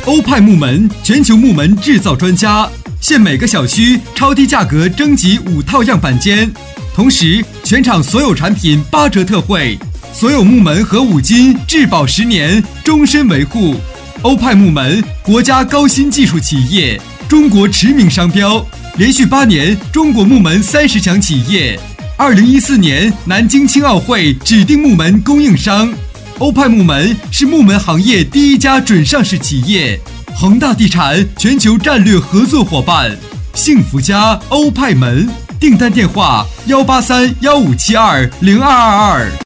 欧派木门，全球木门制造专家，现每个小区超低价格征集5套样板间，同时全场所有产品8折特惠，所有木门和五金质保10年，终身维护。欧派木门，国家高新技术企业，中国驰名商标，连续8年中国木门30强企业，2014年南京青奥会指定木门供应商。欧派木门是木门行业第1家准上市企业，恒大地产全球战略合作伙伴，幸福家欧派门，订单电话18315720222。